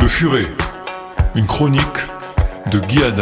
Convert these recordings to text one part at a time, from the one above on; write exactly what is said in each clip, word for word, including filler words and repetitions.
Furet, une chronique de Guy Haddad.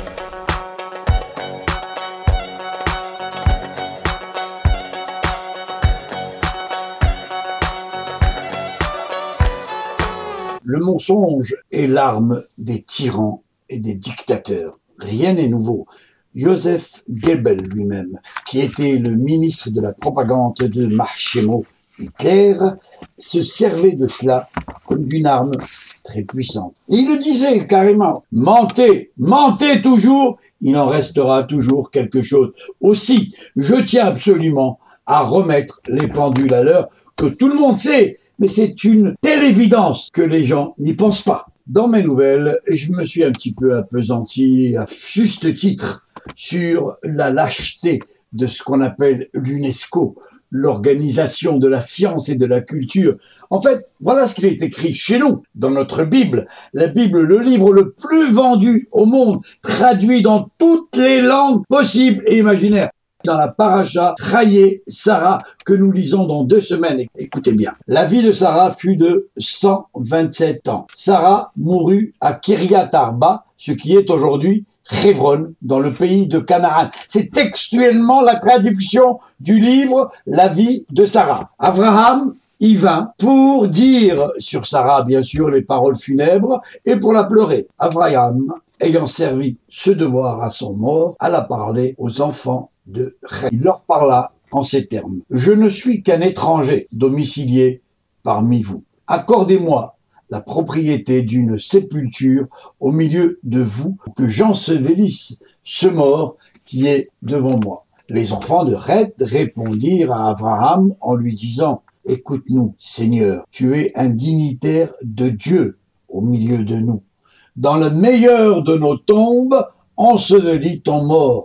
Le mensonge est l'arme des tyrans et des dictateurs. Rien n'est nouveau. Joseph Goebbels lui-même, qui était le ministre de la propagande de Marshemo Hitler, se servait de cela comme d'une arme très puissante. Et il le disait carrément, mentez, mentez toujours, il en restera toujours quelque chose. Aussi, je tiens absolument à remettre les pendules à l'heure, que tout le monde sait, mais c'est une telle évidence que les gens n'y pensent pas. Dans mes nouvelles, je me suis un petit peu appesanti à juste titre sur la lâcheté de ce qu'on appelle l'UNESCO, l'organisation de la science et de la culture. En fait, voilà ce qu'il est écrit chez nous, dans notre Bible. La Bible, le livre le plus vendu au monde, traduit dans toutes les langues possibles et imaginaires. Dans la paracha Chayei Sarah que nous lisons dans deux semaines. Écoutez bien. La vie de Sarah fut de cent vingt-sept ans. Sarah mourut à Kiryat Arba, ce qui est aujourd'hui Hebron, dans le pays de Canaan. C'est textuellement la traduction du livre La vie de Sarah. Abraham y vint pour dire sur Sarah, bien sûr, les paroles funèbres et pour la pleurer. Abraham, ayant servi ce devoir à son mort, alla parler aux enfants de Ré. Il leur parla en ces termes. « Je ne suis qu'un étranger domicilié parmi vous. Accordez-moi la propriété d'une sépulture au milieu de vous, que j'ensevelisse ce mort qui est devant moi. » Les enfants de Ré répondirent à Abraham en lui disant « Écoute-nous, Seigneur, tu es un dignitaire de Dieu au milieu de nous. Dans le meilleur de nos tombes, ensevelis ton mort.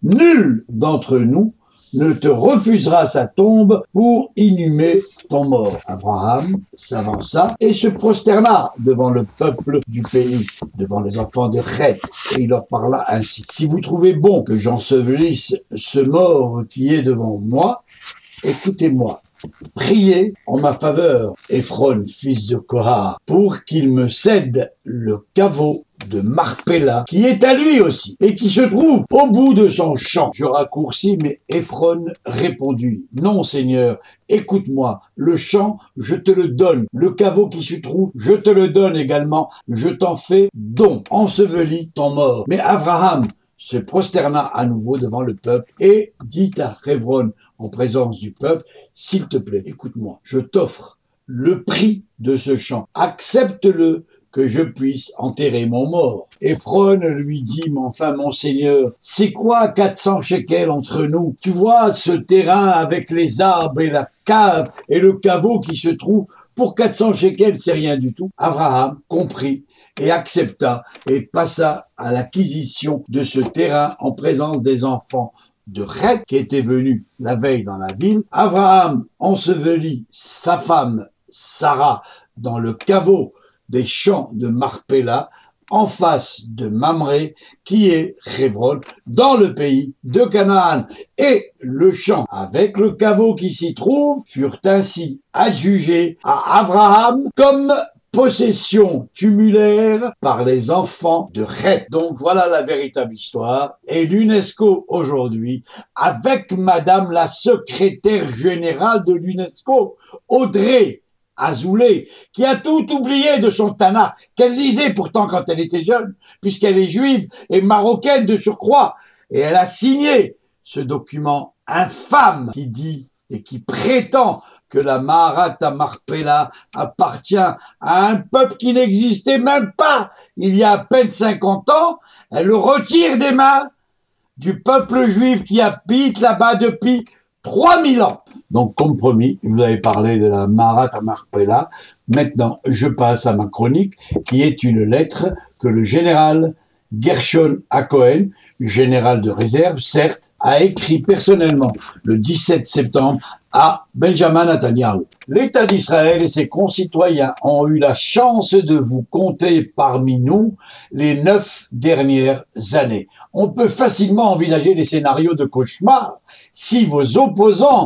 Nul d'entre nous ne te refusera sa tombe pour inhumer ton mort. » Abraham s'avança et se prosterna devant le peuple du pays, devant les enfants de Ré, et il leur parla ainsi. « Si vous trouvez bon que j'ensevelisse ce mort qui est devant moi, écoutez-moi. Priez en ma faveur, Ephron, fils de Kohar, pour qu'il me cède le caveau de Marpella, qui est à lui aussi, et qui se trouve au bout de son champ. » Je raccourcis, mais Ephron répondit, « Non, Seigneur, écoute-moi, le champ, je te le donne, le caveau qui se trouve, je te le donne également, je t'en fais don, ensevelis ton mort. » Mais Abraham se prosterna à nouveau devant le peuple et dit à Hebron, en présence du peuple, « S'il te plaît, écoute-moi, je t'offre le prix de ce champ, accepte-le, que je puisse enterrer mon mort. » Ephron lui dit, « Mais enfin, mon Seigneur, c'est quoi quatre cents shekels entre nous? Tu vois ce terrain avec les arbres et la cave et le caveau qui se trouve, pour quatre cents shekels, c'est rien du tout. » Abraham comprit et accepta et passa à l'acquisition de ce terrain en présence des enfants de Ré qui étaient venus la veille dans la ville. Abraham ensevelit sa femme Sarah dans le caveau des champs de Marpella, en face de Mamré, qui est Hebron, dans le pays de Canaan. Et le champ, avec le caveau qui s'y trouve, furent ainsi adjugés à Abraham comme possession tumulaire par les enfants de Ré. Donc voilà la véritable histoire. Et l'UNESCO aujourd'hui, avec Madame la secrétaire générale de l'UNESCO, Audrey Azoulay, qui a tout oublié de son Tanakh, qu'elle lisait pourtant quand elle était jeune, puisqu'elle est juive et marocaine de surcroît. Et elle a signé ce document infâme qui dit et qui prétend que la Maharat Marpella appartient à un peuple qui n'existait même pas il y a à peine cinquante ans. Elle le retire des mains du peuple juif qui habite là-bas depuis trois mille ans. Donc, comme promis, je vous avais parlé de la Maharat Marpella. Maintenant, je passe à ma chronique, qui est une lettre que le général Gershon Hacohen, général de réserve, certes, a écrit personnellement le dix-sept septembre à Benjamin Netanyahu. L'État d'Israël et ses concitoyens ont eu la chance de vous compter parmi nous les neuf dernières années. On peut facilement envisager des scénarios de cauchemar si vos opposants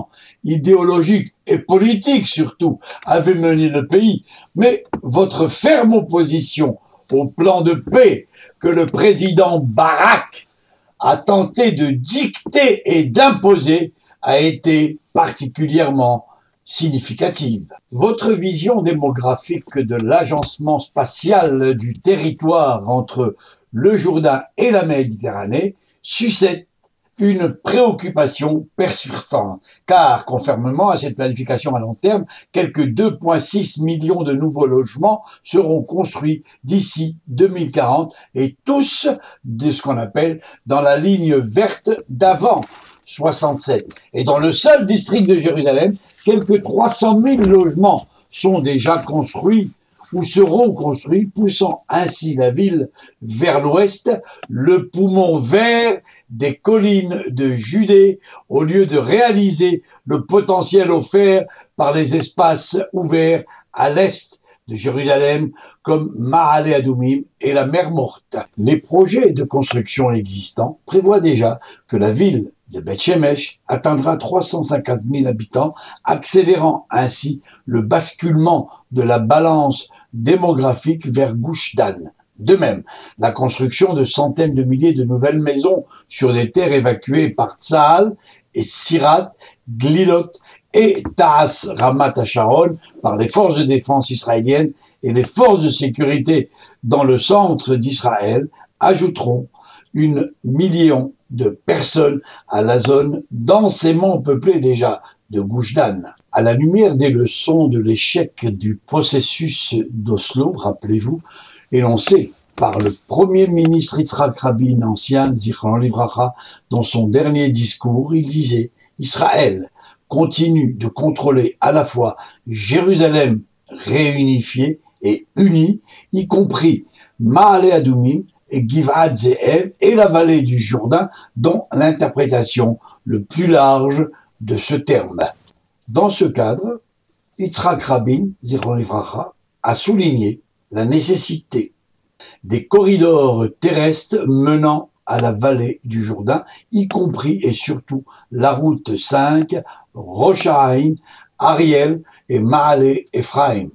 idéologique et politique surtout avait mené le pays, mais votre ferme opposition au plan de paix que le président Barak a tenté de dicter et d'imposer a été particulièrement significative. Votre vision démographique de l'agencement spatial du territoire entre le Jourdain et la Méditerranée suscite une préoccupation persistante, car, conformément à cette planification à long terme, quelques deux virgule six millions de nouveaux logements seront construits d'ici deux mille quarante et tous de ce qu'on appelle dans la ligne verte d'avant soixante-sept. Et dans le seul district de Jérusalem, quelques trois cent mille logements sont déjà construits ou seront construits, poussant ainsi la ville vers l'ouest, le poumon vert des collines de Judée, au lieu de réaliser le potentiel offert par les espaces ouverts à l'est de Jérusalem, comme Maale Adumim et la mer Morte. Les projets de construction existants prévoient déjà que la ville de Beth Shemesh atteindra trois cent cinquante mille habitants, accélérant ainsi le basculement de la balance démographique vers Gush Dan. De même, la construction de centaines de milliers de nouvelles maisons sur des terres évacuées par Tsahal et Sirat, Glilot et Ta'as Ramat HaSharon par les forces de défense israéliennes et les forces de sécurité dans le centre d'Israël ajouteront une million de personnes à la zone densément peuplée déjà de Gush Dan. À la lumière des leçons de l'échec du processus d'Oslo, rappelez-vous, énoncé par le premier ministre Yitzhak Rabin, ancien, Zichron Livracha, dans son dernier discours, il disait « Israël continue de contrôler à la fois Jérusalem réunifiée et unie, y compris Maale Adumim et Givat Ze'ev et la vallée du Jourdain, dont l'interprétation le plus large de ce terme. » Dans ce cadre, Yitzhak Rabin, Zichron Livracha, a souligné la nécessité des corridors terrestres menant à la vallée du Jourdain, y compris et surtout la route cinq, Rosh Haïn, Ariel et Maale Ephraim.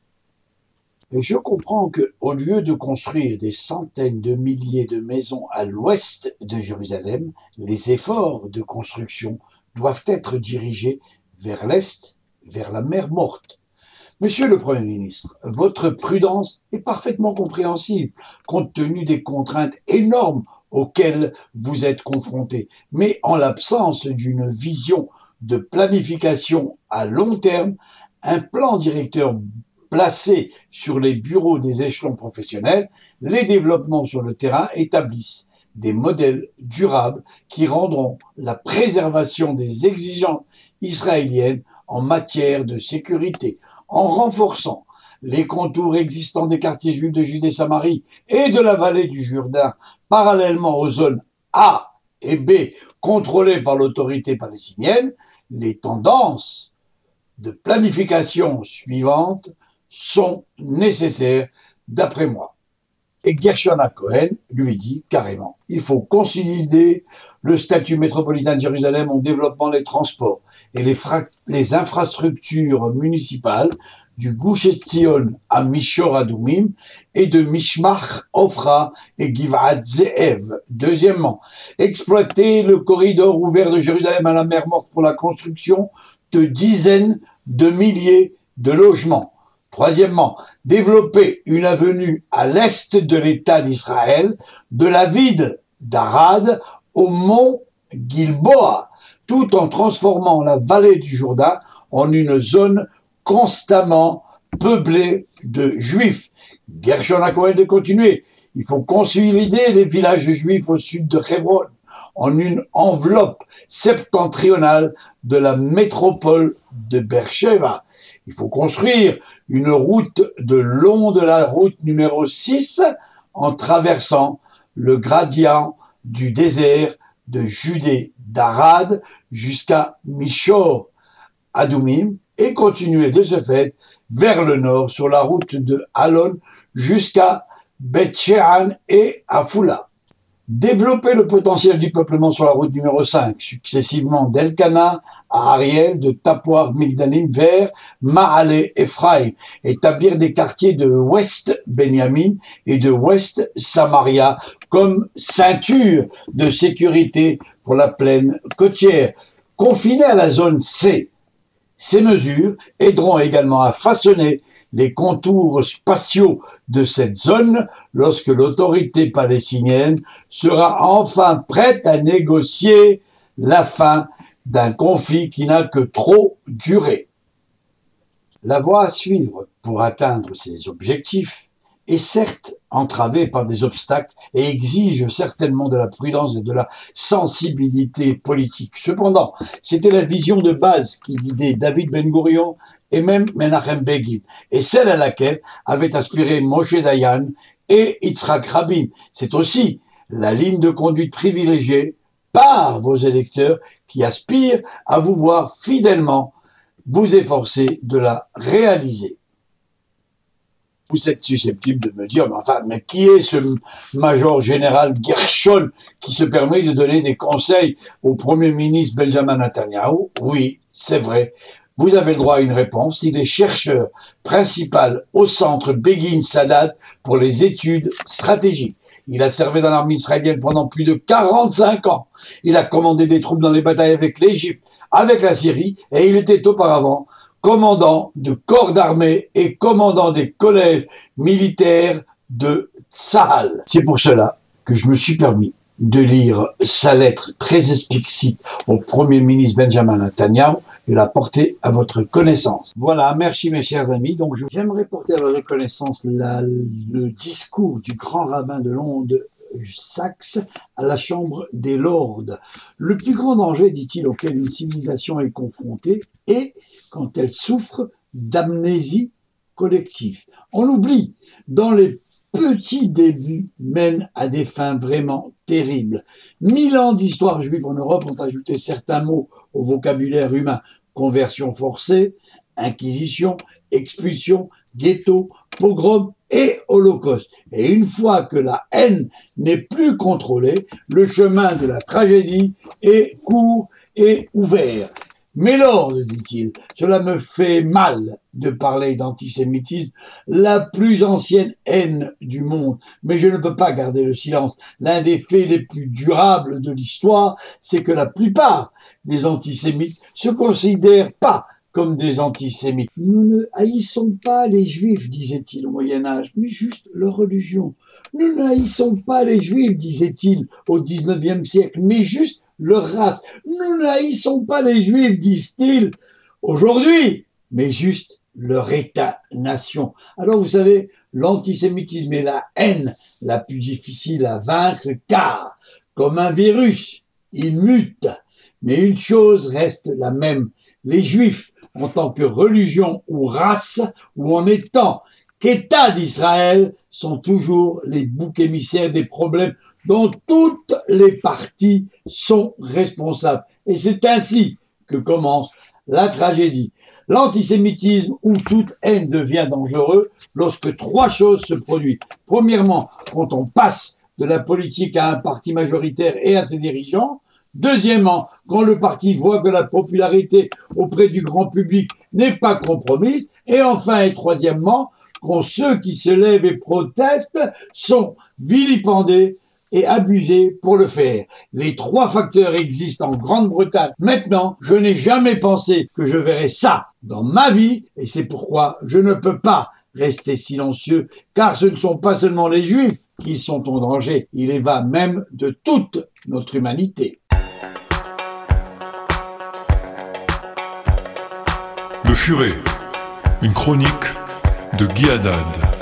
Et je comprends qu'au lieu de construire des centaines de milliers de maisons à l'ouest de Jérusalem, les efforts de construction doivent être dirigés vers l'est, vers la mer Morte. Monsieur le Premier ministre, votre prudence est parfaitement compréhensible, compte tenu des contraintes énormes auxquelles vous êtes confrontés. Mais en l'absence d'une vision de planification à long terme, un plan directeur placé sur les bureaux des échelons professionnels, les développements sur le terrain établissent des modèles durables qui rendront la préservation des exigences israéliennes en matière de sécurité, en renforçant les contours existants des quartiers juifs de Judée-Samarie et de la vallée du Jourdain, parallèlement aux zones A et B contrôlées par l'autorité palestinienne, les tendances de planification suivantes sont nécessaires d'après moi. Et Gershon Cohen lui dit carrément, il faut consolider le statut métropolitain de Jérusalem en développant les transports et les, les infrastructures municipales du Gush Etzion à Mishor Adumim et de Mishmach Ofra et Givat Ze'ev. Deuxièmement, exploiter le corridor ouvert de Jérusalem à la mer Morte pour la construction de dizaines de milliers de logements. Troisièmement, développer une avenue à l'est de l'État d'Israël, de la ville d'Arad au mont Gilboa, tout en transformant la vallée du Jourdain en une zone constamment peuplée de Juifs. Gershon Cohen de continuer. Il faut consolider les villages juifs au sud de Hebron en une enveloppe septentrionale de la métropole de Beersheba. Il faut construire une route de long de la route numéro six en traversant le gradient du désert de Judée d'Arad jusqu'à Mishor Adumim et continuer de ce fait vers le nord sur la route de Alon jusqu'à Beth She'an et Afula. Développer le potentiel du peuplement sur la route numéro cinq, successivement d'Elkana à Ariel, de Tapouar Migdalim vers Mahalé Ephraim. Établir des quartiers de Ouest Benyamin et de Ouest Samaria comme ceinture de sécurité pour la plaine côtière. Confinée à la zone C, ces mesures aideront également à façonner les contours spatiaux de cette zone lorsque l'autorité palestinienne sera enfin prête à négocier la fin d'un conflit qui n'a que trop duré. La voie à suivre pour atteindre ces objectifs est certes entravée par des obstacles et exige certainement de la prudence et de la sensibilité politique. Cependant, c'était la vision de base qui guidait David Ben-Gourion et même Menachem Begin, et celle à laquelle avaient aspiré Moshe Dayan et Yitzhak Rabin. C'est aussi la ligne de conduite privilégiée par vos électeurs qui aspirent à vous voir fidèlement vous efforcer de la réaliser. Vous êtes susceptible de me dire, mais enfin, mais qui est ce major général Gershon qui se permet de donner des conseils au Premier ministre Benjamin Netanyahu? Oui, c'est vrai. Vous avez le droit à une réponse. Il est chercheur principal au centre Begin Sadat pour les études stratégiques. Il a servi dans l'armée israélienne pendant plus de quarante-cinq ans. Il a commandé des troupes dans les batailles avec l'Égypte, avec la Syrie, et il était auparavant commandant de corps d'armée et commandant des collèges militaires de Tsahal. C'est pour cela que je me suis permis de lire sa lettre très explicite au Premier ministre Benjamin Netanyahu et la porter à votre connaissance. Voilà, merci mes chers amis. Donc j'aimerais porter à votre connaissance la, le discours du grand rabbin de Londres, Saxe, à la Chambre des Lords. Le plus grand danger, dit-il, auquel une civilisation est confrontée est quand elle souffre d'amnésie collective. On oublie, dans les petits débuts mènent à des fins vraiment terribles. Mille ans d'histoire juive en Europe ont ajouté certains mots au vocabulaire humain. Conversion forcée, inquisition, expulsion, ghetto, pogrom et holocauste. Et une fois que la haine n'est plus contrôlée, le chemin de la tragédie est court et ouvert. Mais Lord, dit-il, cela me fait mal de parler d'antisémitisme, la plus ancienne haine du monde, mais je ne peux pas garder le silence. L'un des faits les plus durables de l'histoire, c'est que la plupart des antisémites se considèrent pas comme des antisémites. Nous ne haïssons pas les juifs, disait-il au Moyen-Âge, mais juste leur religion. Nous ne haïssons pas les juifs, disait-il au dix-neuvième siècle, mais juste leur race. Nous ne haïssons pas les juifs, disent-ils aujourd'hui, mais juste leur État-nation. Alors vous savez, l'antisémitisme est la haine la plus difficile à vaincre, car, comme un virus, il mute. Mais une chose reste la même, les juifs, en tant que religion ou race, ou en étant qu'État d'Israël, sont toujours les boucs émissaires des problèmes dont toutes les parties sont responsables. Et c'est ainsi que commence la tragédie. L'antisémitisme ou toute haine devient dangereux lorsque trois choses se produisent. Premièrement, quand on passe de la politique à un parti majoritaire et à ses dirigeants. Deuxièmement, quand le parti voit que la popularité auprès du grand public n'est pas compromise. Et enfin et troisièmement, quand ceux qui se lèvent et protestent sont vilipendés et abusés pour le faire. Les trois facteurs existent en Grande-Bretagne. Maintenant, je n'ai jamais pensé que je verrais ça dans ma vie, et c'est pourquoi je ne peux pas rester silencieux, car ce ne sont pas seulement les Juifs qui sont en danger, il y va même de toute notre humanité. Le Furet, une chronique de Guy Haddad.